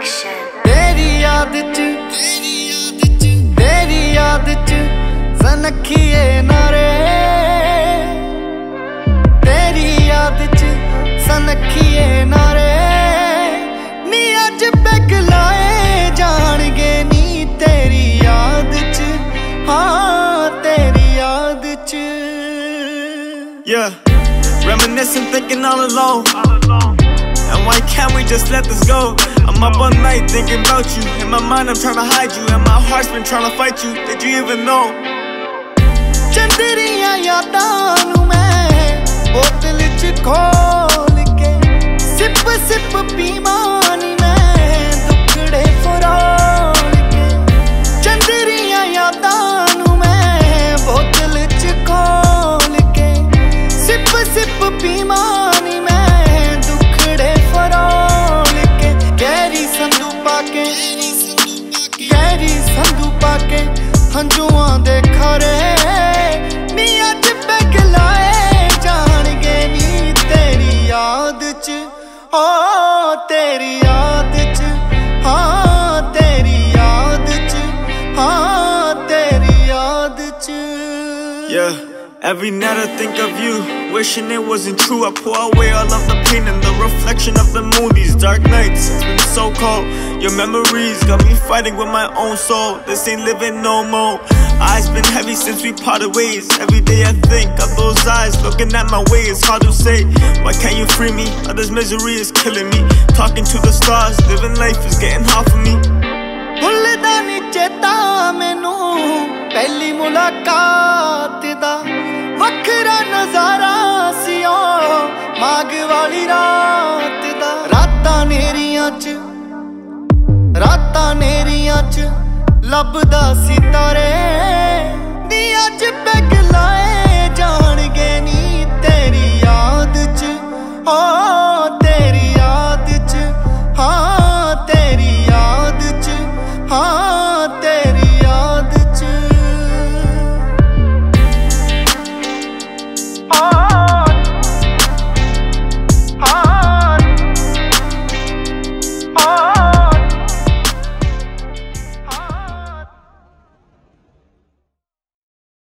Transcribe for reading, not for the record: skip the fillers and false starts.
Production. तेरी याद च सनखिए नारे, तेरी याद च सनखिए नारे, नी अज पैग लाए जाणगे नी तेरी याद च, हाँ तेरी याद च। Yeah, reminiscing, thinking all alone. And why can't we just let this go? I'm up all night thinking about you. In my mind I'm trying to hide you, and my heart's been trying to fight you. Did you even know? Chandaria यादां नू मैं बोतल च खोल के SIP SIP पीवां नी मैं दुखड़े फरोल के। चंदरिया यादां नू मैं बोतल च खोल के सिप सिप पीवां नी मैं दुखड़े फरोल के। गहरी संदू पाके हंजुआं दे खरे, नी अज पैग लाए जाणगे नी तेरी याद च, ओ तेरी याद च, हाँ तेरी याद च, हाँ तेरी याद च। Yeah, every night I think of you, wishing it wasn't true. I pour away all of the pain and the reflection of the moon. These dark nights, it's been so cold. Your memories got me fighting with my own soul. This ain't living no more. Eyes been heavy since we parted ways. Every day I think of those eyes looking at my way. It's hard to say, why can't you free me? All this misery is killing me. Talking to the stars, living life is getting hard for me. भुलदा नी चेता मैनू पहली मुलाकात दा, वखरा नजारा सी ओ माग वाली रात दा। रातां नेरियां च लभदा सितारे,